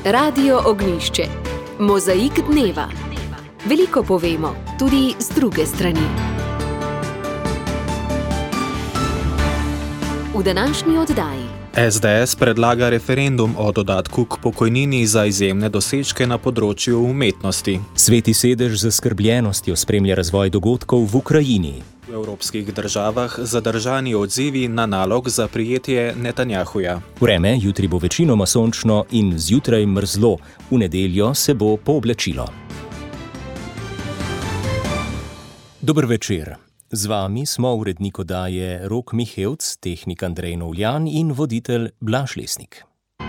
Radio Ognjišče. Mozaik dneva. Veliko povemo, tudi z druge strani. V današnji oddaji. SDS predlaga referendum o dodatku k pokojnini za izjemne dosežke na področju umetnosti. Sveti sedež z zaskrbljenostjo spremlja razvoj dogodkov v Ukrajini. V evropskih državah zadržani odzivi na nalog za prijetje Netanjahuja. Vreme jutri bo večinoma sončno in zjutraj mrzlo, v nedeljo se bo pooblačilo. Dober večer. Z vami smo urednik oddaje Rok Mihevc, tehnik Andrej Novljan in voditelj Blaž Lesnik.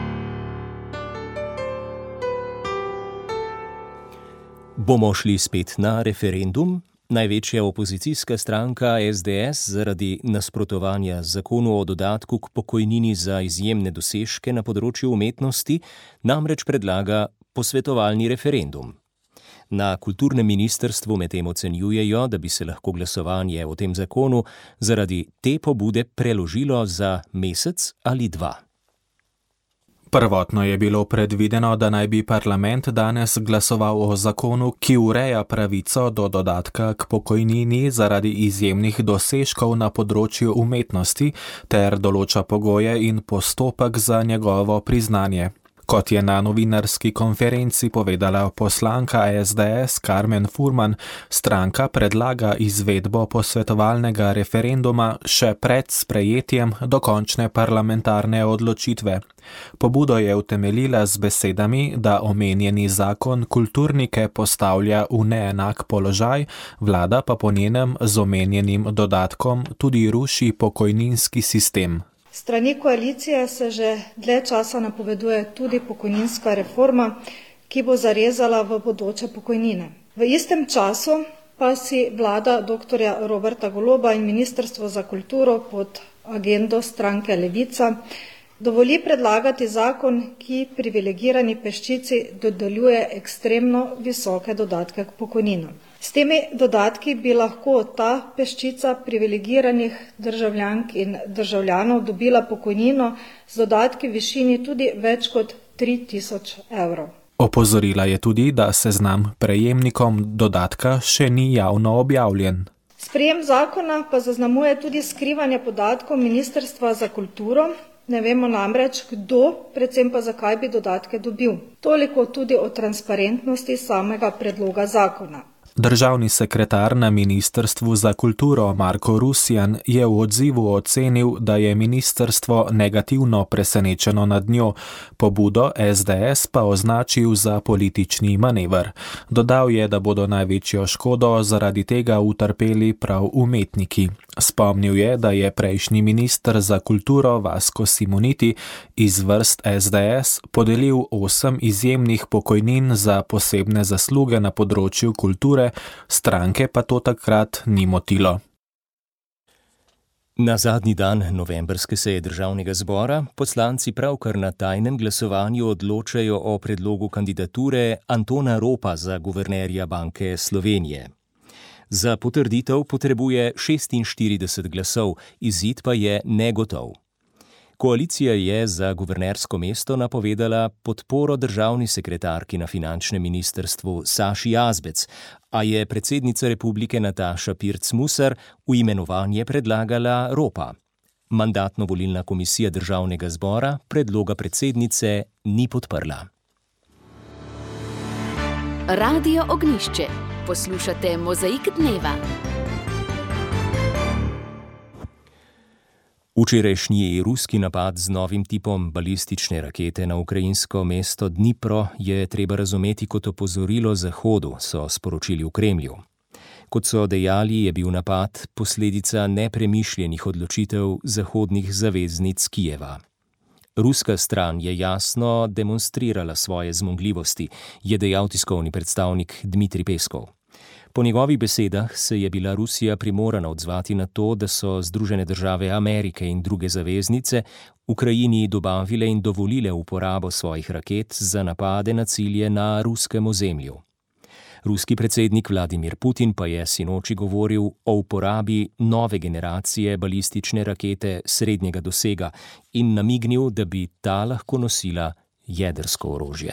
Bomo šli spet na referendum? Največja opozicijska stranka SDS zaradi nasprotovanja zakonu o dodatku k pokojnini za izjemne dosežke na področju umetnosti namreč predlaga posvetovalni referendum. Na kulturnem ministrstvu medtem ocenjujejo, da bi se lahko glasovanje o tem zakonu zaradi te pobude preložilo za mesec ali dva. Prvotno je bilo predvideno, da naj bi parlament danes glasoval o zakonu, ki ureja pravico do dodatka k pokojnini zaradi izjemnih dosežkov na področju umetnosti ter določa pogoje in postopek za njegovo priznanje. Kot je na novinarski konferenci povedala poslanka SDS Karmen Furman, stranka predlaga izvedbo posvetovalnega referenduma še pred sprejetjem dokončne parlamentarne odločitve. Pobudo je utemeljila z besedami, da omenjeni zakon kulturnike postavlja v neenak položaj, vlada pa po njenem z omenjenim dodatkom tudi ruši pokojninski sistem. Strani koalicije se že dlje časa napoveduje tudi pokojninska reforma, ki bo zarezala v bodoče pokojnine. V istem času pa si vlada dr. Roberta Goloba in Ministrstvo za kulturo pod agendo stranke Levica dovoli predlagati zakon, ki privilegirani peščici dodeljuje ekstremno visoke dodatke k pokojninam. S temi dodatki bi lahko ta peščica privilegiranih državljank in državljanov dobila pokojnino z dodatki v višini tudi več kot 3000 evrov. Opozorila je tudi, da seznam prejemnikom dodatka še ni javno objavljen. Sprejem zakona pa zaznamuje tudi skrivanje podatkov Ministrstva za kulturo. Ne vemo namreč, kdo, predvsem pa zakaj bi dodatke dobil. Toliko tudi o transparentnosti samega predloga zakona. Državni sekretar na Ministrstvu za kulturo Marko Rusjan je v odzivu ocenil, da je ministrstvo negativno presenečeno nad njo, pobudo SDS pa označil za politični manever. Dodal je, da bodo največjo škodo zaradi tega utrpeli prav umetniki. Spomnil je, da je prejšnji minister za kulturo Vasko Simoniti iz vrst SDS podelil 8 izjemnih pokojnin za posebne zasluge na področju kulture, stranke pa to takrat ni motilo. Na zadnji dan novembrske seje Državnega zbora poslanci pravkar na tajnem glasovanju odločajo o predlogu kandidature Antona Ropa za guvernerja Banke Slovenije. Za potrditev potrebuje 46 glasov, izid pa je negotov. Koalicija je za guvernersko mesto napovedala podporo državni sekretarki na finančnem ministrstvu Saši Jazbec, a je predsednica republike Nataša Pirc Musar v imenovanje predlagala Ropa. Mandatno-volilna komisija Državnega zbora predloga predsednice ni podprla. Radio Ognjišče. Poslušate Mozaik dneva. Včerajšnji ruski napad z novim tipom balistične rakete na ukrajinsko mesto Dnipro je treba razumeti kot opozorilo Zahodu, so sporočili v Kremlju. Kot so dejali, je bil napad posledica nepremišljenih odločitev zahodnih zaveznic Kijeva. Ruska stran je jasno demonstrirala svoje zmogljivosti, je dejal tiskovni predstavnik Dmitrij Peskov. Po njegovih besedah se je bila Rusija primorana odzvati na to, da so Združene države Amerike in druge zaveznice Ukrajini dobavile in dovolile uporabo svojih raket za napade na cilje na ruskem ozemlju. Ruski predsednik Vladimir Putin pa je sinoči govoril o uporabi nove generacije balistične rakete srednjega dosega in namignil, da bi ta lahko nosila jedrsko orožje.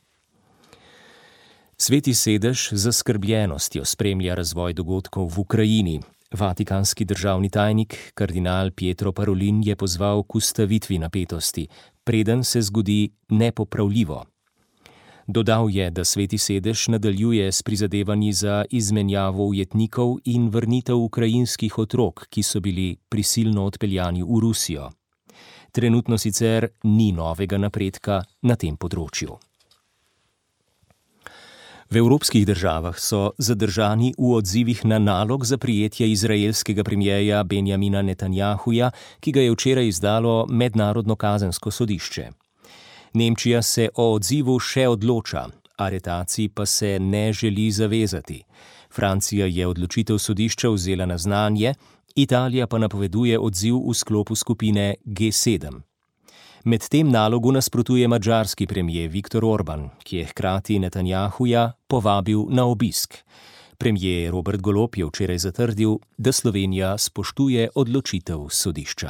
Sveti sedež z zaskrbljenostjo spremlja razvoj dogodkov v Ukrajini. Vatikanski državni tajnik, kardinal Pietro Parolin, je pozval k ustavitvi napetosti, preden se zgodi nepopravljivo. Dodal je, da Sveti sedež nadaljuje s prizadevanji za izmenjavo ujetnikov in vrnitev ukrajinskih otrok, ki so bili prisilno odpeljani v Rusijo. Trenutno sicer ni novega napredka na tem področju. V evropskih državah so zadržani v odzivih na nalog za prijetje izraelskega premierja Benjamina Netanjahuja, ki ga je včeraj izdalo Mednarodno kazensko sodišče. Nemčija se o odzivu še odloča, aretaciji pa se ne želi zavezati. Francija je odločitev sodišča vzela na znanje, Italija pa napoveduje odziv v sklopu skupine G7. Med tem nalogu nasprotuje madžarski premier Viktor Orban, ki je hkrati Netanjahuja povabil na obisk. Premier Robert Golob je včeraj zatrdil, da Slovenija spoštuje odločitev sodišča.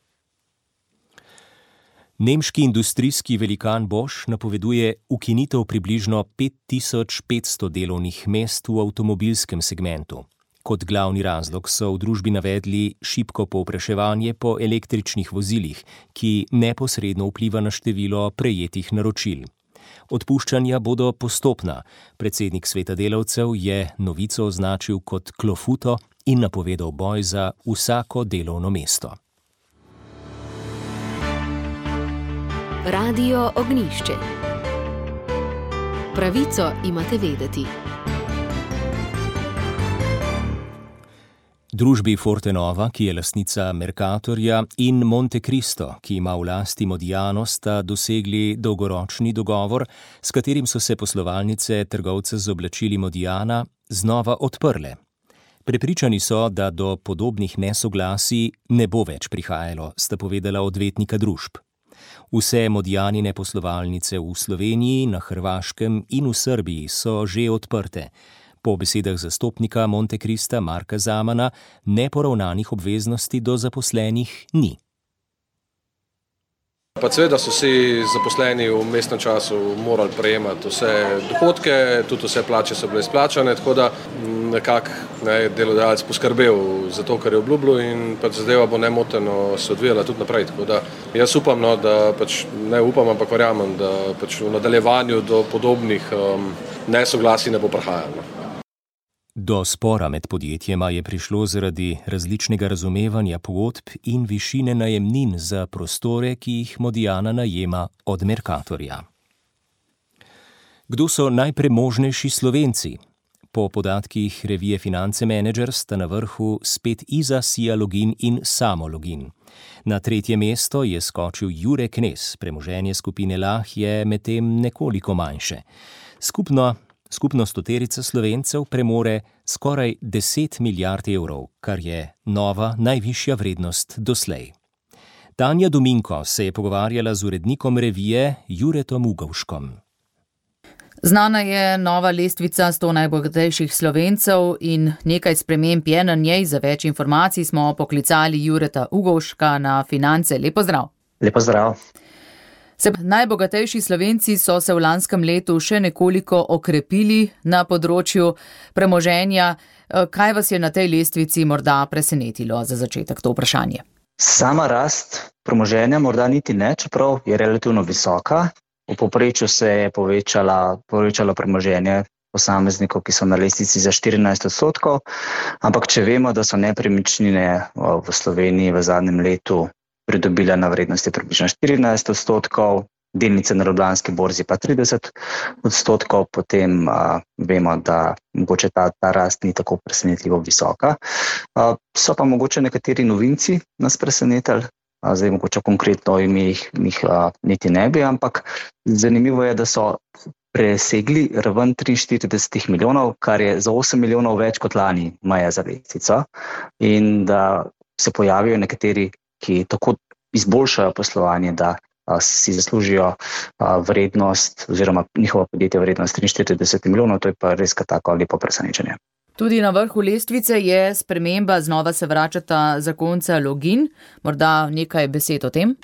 Nemški industrijski velikan Bosch napoveduje ukinitev približno 5500 delovnih mest v avtomobilskem segmentu. Kot glavni razlog so v družbi navedli šibko povpraševanje po električnih vozilih, ki neposredno vpliva na število prejetih naročil. Odpuščanja bodo postopna. Predsednik sveta delavcev je novico označil kot klofuto in napovedal boj za vsako delovno mesto. Radio Ognjišče. Pravico imate vedeti. Družbi Fortenova, ki je lastnica Mercatorja, in Monte Cristo, ki ima v lasti Modiano, sta dosegli dolgoročni dogovor, s katerim so se poslovalnice trgovca z oblačili Modiana znova odprle. Prepričani so, da do podobnih nesoglasij ne bo več prihajalo, sta povedala odvetnika družb. Vse Modianine poslovalnice v Sloveniji, na Hrvaškem in v Srbiji so že odprte. Po besedah zastopnika Monte Crista Marka Zamana neporavnanih obveznosti do zaposlenih ni. Pa seveda so vsi zaposleni v mestnem času morali prejemati vse dohodke, tudi vse plače so bile izplačane, tako da nekako delodajalec poskrbel za to, kar je obljubljal, in zadeva bo nemoteno se odvijala tudi naprej. Tako da jaz upam, da ne upam, ampak verjamem, da v nadaljevanju do podobnih nesoglasij ne bo prihajalo. Do spora med podjetjema je prišlo zaradi različnega razumevanja pogodb in višine najemnin za prostore, ki jih Modiana najema od Mercatorja. Kdo so najpremožnejši Slovenci? Po podatkih revije Finance Manager sta na vrhu spet Iza, Sialogin in Samologin. Na tretje mesto je skočil Jure Knez, premoženje skupine Lah je medtem nekoliko manjše. Skupno stoterica Slovencev premore skoraj 10 milijard evrov, kar je nova najvišja vrednost doslej. Tanja Dominko se je pogovarjala z urednikom revije Juretom Ugovškom. Znana je nova lestvica 100 najbogatejših Slovencev in nekaj sprememb je na njej. Za več informacij smo poklicali Jureta Ugovška na Finance. Lep pozdrav. Lep pozdrav. Najbogatejši Slovenci so se v lanskem letu še nekoliko okrepili na področju premoženja. Kaj vas je na tej lestvici morda presenetilo za začetek, to vprašanje? Sama rast premoženja morda niti ne, čeprav je relativno visoka. V povprečju se je povečalo premoženje posameznikov, ki so na lestvici za 14%, ampak če vemo, da so nepremičnine v Sloveniji v zadnjem letu pridobila na vrednosti približno 14%, delnice na Ljubljanski borzi pa 30%, potem vemo, da mogoče ta rast ni tako presenetljivo visoka. So pa mogoče nekateri novinci nas presenetili, zdaj mogoče konkretno ime jih niti ne bi, ampak zanimivo je, da so presegli raven 43 milijonov, kar je za 8 milijonov več kot lani maja za lestvico, in da se pojavijo nekateri, ki tako izboljšajo poslovanje, da si zaslužijo vrednost oziroma njihovo podjetje vrednost 43 milijonov, to je pa res tako lepo presenečenje. Tudi na vrhu lestvice je sprememba, znova se vračata zakonca Login. Morda nekaj besed o tem?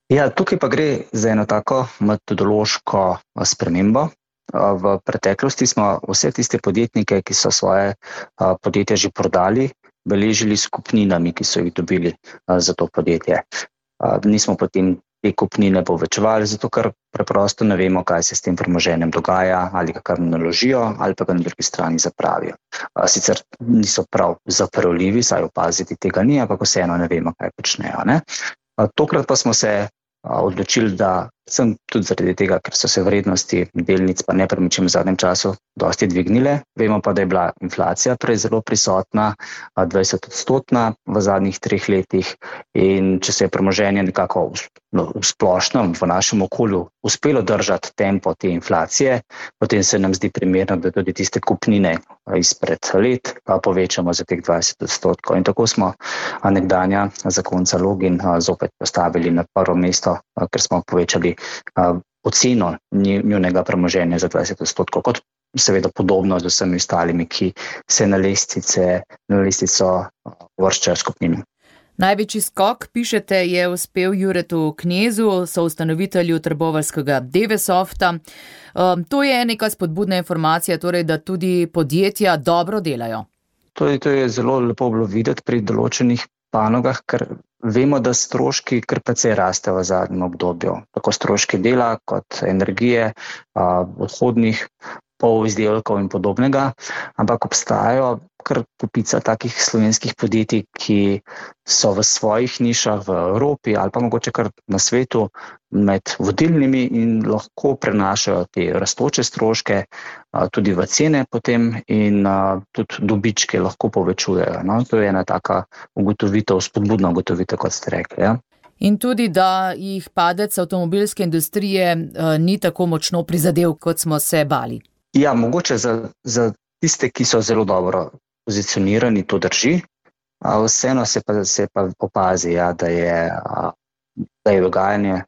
Ja, tukaj pa gre za eno tako metodološko spremembo. V preteklosti smo vse tiste podjetnike, ki so svoje podjetje že prodali, beležili s kupninami, ki so jih dobili za to podjetje. Nismo potem te kupnine povečevali, zato ker preprosto ne vemo, kaj se s tem premoženjem dogaja, ali ga kar naložijo, ali pa ga na drugi strani zapravijo. Sicer niso prav zapravljivi, saj opaziti tega ni, ampak vseeno ne vemo, kaj počnejo, ne? Tokrat pa smo se odločili, da sem tudi zaradi tega, ker so se vrednosti delnic pa nepremičnin v zadnjem času dosti dvignile. Vemo pa, da je bila inflacija prej zelo prisotna, 20% v zadnjih 3 letih, in če se je premoženje nekako v splošnem v našem okolju uspelo držati tempo te inflacije, potem se nam zdi primerno, da tudi tiste kupnine izpred let povečamo za teh 20%. In tako smo nekdanja zakonca Login zopet postavili na prvo mesto, ker smo povečali oceno njunega premoženja za 20%, kot seveda podobno z vsemi ostalimi, ki se na lestvico uvrščajo s kupnino. Največji skok, pišete, je uspel Juretu Knezu, soustanovitelju trboveljskega Devesofta. To je neka spodbudna informacija, torej, da tudi podjetja dobro delajo. To je zelo lepo bilo videti pri določenih panogah, ker vemo, da stroški kar precej rastejo v zadnjem obdobju. Tako stroški dela kot energije, odhodnih polizdelkov in podobnega, ampak obstajajo kar kupica takih slovenskih podjetij, ki so v svojih nišah v Evropi ali pa mogoče kar na svetu med vodilnimi in lahko prenašajo te rastoče stroške tudi v cene potem in tudi dobičke lahko povečujejo. No? To je ena taka ugotovitev, spodbudna ugotovitev, kot ste rekli. Ja? In tudi, da jih padec avtomobilske industrije ni tako močno prizadel, kot smo se bali. Ja, mogoče za tiste, ki so zelo dobro pozicionirani, to drži. Vseeno se pa opazi, ja, da je dogajanje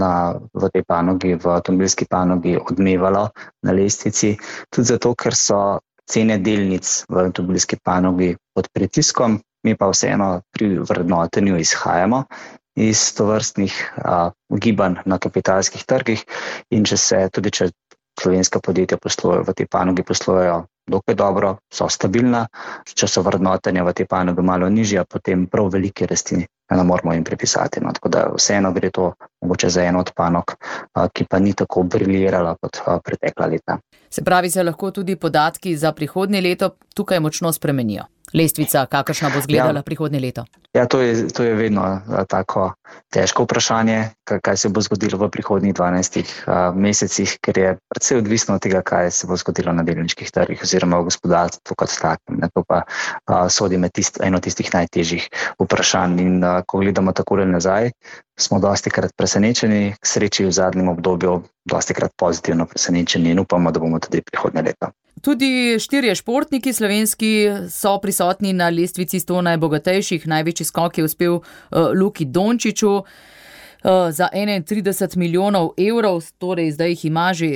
v tej panogi, v avtomobilski panogi odmevalo na lestvici, tudi zato, ker so cene delnic v avtomobilski panogi pod pritiskom, mi pa vseeno pri vrednotenju izhajamo iz tovrstnih gibanj na kapitalskih trgih in če slovenska podjetja poslujejo v tej panogi, poslujejo dokaj dobro, so stabilna, če so vrednotenja v tej panogi malo nižja, potem prav velike rasti ne moramo jim pripisati. No. Tako da vseeno gre to mogoče za eno od panog, ki pa ni tako briljirala kot pretekla leta. Se pravi, se lahko tudi podatki za prihodnje leto tukaj močno spremenijo? Lestvica, kakršna bo izgledala prihodnje leto? Ja, to je vedno tako težko vprašanje, kaj se bo zgodilo v prihodnjih 12 mesecih, ker je predvsej odvisno od tega, kaj se bo zgodilo na delniških trgih oziroma v gospodarstvu kot takem. To pa sodi med eno tistih najtežjih vprašanj. In ko gledamo takole nazaj, smo dostikrat presenečeni, k sreči v zadnjem obdobju dostikrat pozitivno presenečeni in upamo, da bomo tudi prihodnje leto. Tudi 4 športniki slovenski so prisotni na lestvici 100 najbogatejših. Največji skok je uspel Luki Dončiću za 31 milijonov evrov, torej zdaj jih ima že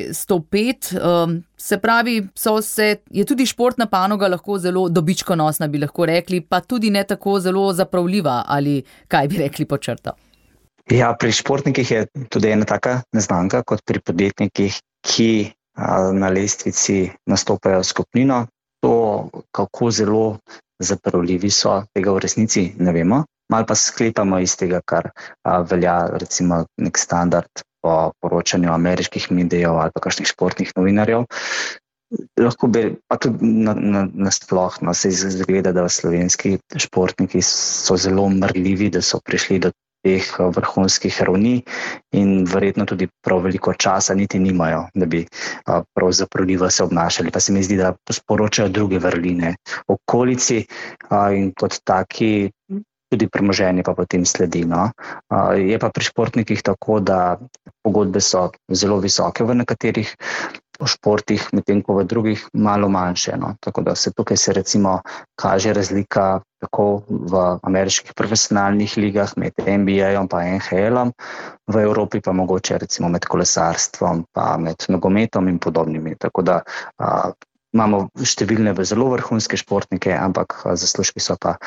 105. Se pravi, je tudi športna panoga lahko zelo dobičkonosna, bi lahko rekli, pa tudi ne tako zelo zapravljiva, ali kaj bi rekli pod črto? Ja, pri športnikih je tudi ena taka neznanka kot pri podjetnikih, ki na lestvici nastopajo s kupnino. To, kako zelo zapravljivi so, tega v resnici ne vemo. Malo pa sklepamo iz tega, kar velja recimo nek standard po poročanju ameriških medijev ali pa kakšnih športnih novinarjev. Lahko bi pa tudi nasploh se izgleda, da slovenski športniki so zelo mrljivi, da so prišli do teh vrhunskih ravni in verjetno tudi prav veliko časa niti nimajo, da bi prav zapravljivo se obnašali. Pa se mi zdi, da sporočajo druge vrline okolici in kot taki tudi premoženje pa potem sledi. No. Je pa pri športnikih tako, da pogodbe so zelo visoke v nekaterih športih, medtem ko v drugih malo manjše. No. Tako da tukaj se recimo kaže razlika tako v ameriških profesionalnih ligah med NBA-om pa NHL-om, v Evropi pa mogoče recimo med kolesarstvom pa med nogometom in podobnimi. Tako da imamo številne zelo vrhunske športnike, ampak zaslužki so pa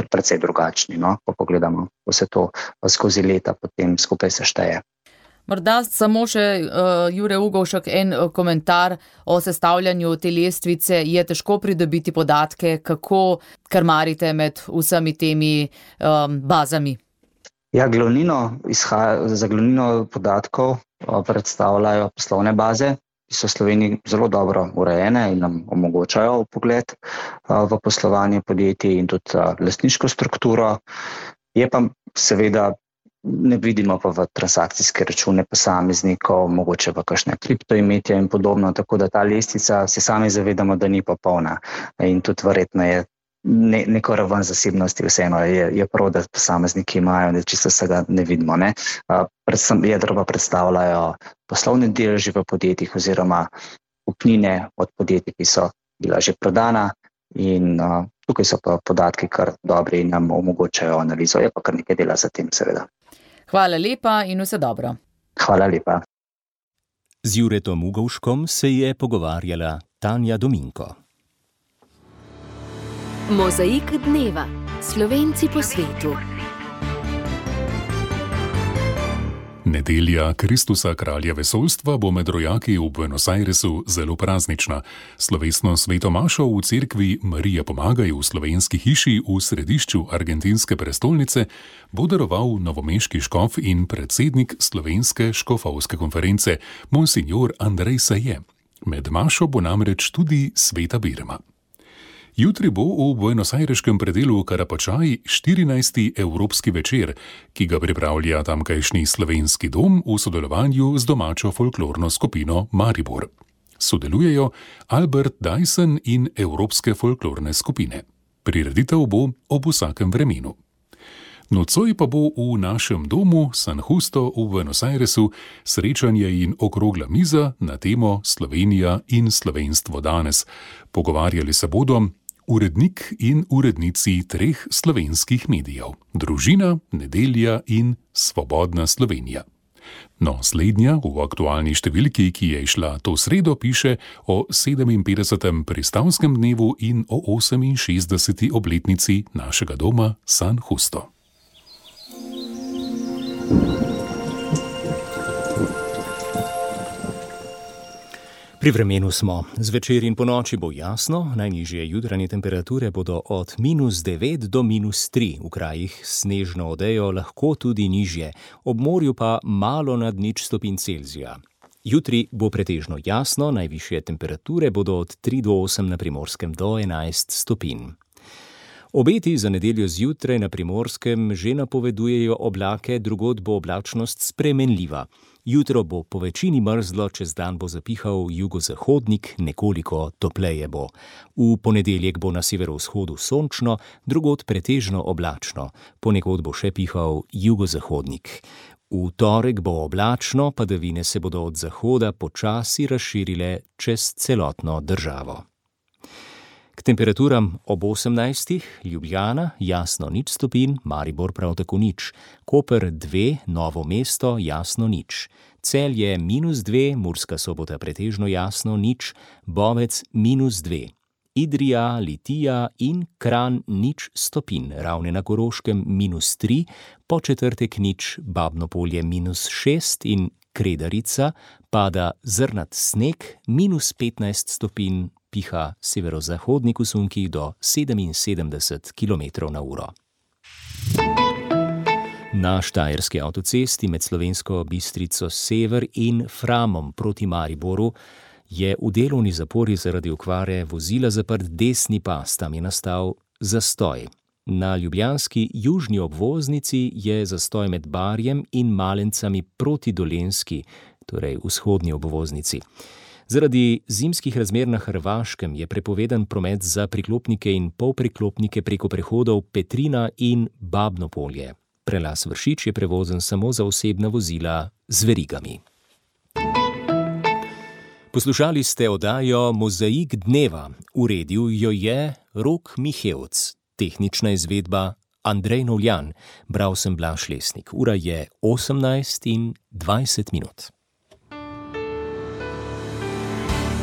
precej drugačni, no, ko pogledamo, ko se to skozi leta potem skupaj sešteje. Morda samo še Jure Ugovšek en komentar o sestavljanju te lestvice. Je težko pridobiti podatke, kako krmarite med vsemi temi bazami? Ja, za glavnino podatkov predstavljajo poslovne baze, ki so v Sloveniji zelo dobro urejene in nam omogočajo vpogled v poslovanje podjetij in tudi lastniško strukturo. Je pa seveda ne vidimo pa v transakcijske račune posameznikov, mogoče v kakšne kriptoimetja in podobno, tako da ta lestvica se sami zavedamo, da ni popolna in tudi verjetno je neko raven zasebnosti vseeno je prav, da posamezniki imajo, da čisto vsega ne vidimo. Ne? Predvsem jedro pa predstavljajo poslovne deleži v podjetjih oziroma kupnine od podjetij, ki so bila že prodana in tukaj so pa podatki kar dobri in nam omogočajo analizo. Je pa kar nekaj dela za tem, seveda. Hvala lepa in vse dobro. Hvala lepa. Z Juretom Ugovškom se je pogovarjala Tanja Dominko. Mozaik dneva. Slovenci po svetu. Nedelja Kristusa kralja vesoljstva bo med rojaki v Buenos Airesu zelo praznična. Slovesno sveto mašo v cerkvi Marija Pomagaj v slovenski hiši v središču argentinske prestolnice bo daroval novomeški škof in predsednik slovenske škofovske konference, monsignor Andrej Saje. Med mašo bo namreč tudi sveta birma. Jutri bo v buenosaireškem predelu Karapačaj 14. evropski večer, ki ga pripravlja tamkajšnji slovenski dom v sodelovanju z domačo folklorno skupino Maribor. Sodelujejo Albert Dyson in Evropske folklorne skupine. Prireditev bo ob vsakem vremenu. Nocoj pa bo v našem domu San Justo v Buenos Airesu srečanje in okrogla miza na temo Slovenija in slovenstvo danes. Pogovarjali se bodo urednik in urednici 3 slovenskih medijev: Družina, Nedelja in Svobodna Slovenija. No, slednja v aktualni številki, ki je išla to sredo, piše o 57. pristavskem dnevu in o 68. obletnici našega doma San Justo. Pri vremenu smo. Zvečer in ponoči bo jasno, najnižje jutranje temperature bodo od -9 do -3, v krajih s snežno odejo lahko tudi nižje, ob morju pa malo nad 0 stopinj Celzija. Jutri bo pretežno jasno, najvišje temperature bodo od 3 do 8 na Primorskem do 11 stopinj. Obeti za nedeljo zjutraj na Primorskem že napovedujejo oblake, drugod bo oblačnost spremenljiva. Jutro bo po večini mrzlo, čez dan bo zapihal jugozahodnik, nekoliko topleje bo. V ponedeljek bo na severovzhodu sončno, drugod pretežno oblačno, ponekod bo še pihal jugozahodnik. V torek bo oblačno, padavine se bodo od zahoda počasi razširile čez celotno državo. K temperaturam ob 18. Ljubljana, jasno 0 stopinj, Maribor prav tako 0, Koper 2, Novo mesto, jasno 0, Celje -2, Murska Sobota pretežno jasno 0, Bovec -2, Idrija, Litija in Kranj 0 stopinj, Ravne na Koroškem -3, Početrtek 0, Babno Polje -6 in Kredarica pada zrnat sneg, -15 stopinj, piha severozahodnik v sunkih do 77 km/h. Na štajerski avtocesti med Slovensko Bistrico sever in Framom proti Mariboru je v delovni zapori zaradi okvare vozila zaprt desni pas, tam je nastal zastoj. Na ljubljanski južni obvoznici je zastoj med Barjem in Malencami proti Dolenjski, torej vzhodni obvoznici. Zaradi zimskih razmer na Hrvaškem je prepovedan promet za priklopnike in polpriklopnike preko prehodov Petrina in Babno Polje. Prelaz Vršič je prevozen samo za osebna vozila z verigami. Poslušali ste oddajo Mozaik dneva. Uredil jo je Rok Mihevc, tehnična izvedba Andrej Novljan. Bral sem Blaž Lesnik. Ura je 18:20.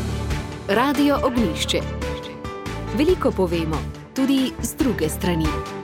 Radio Ognjišče. Veliko povemo, tudi z druge strani.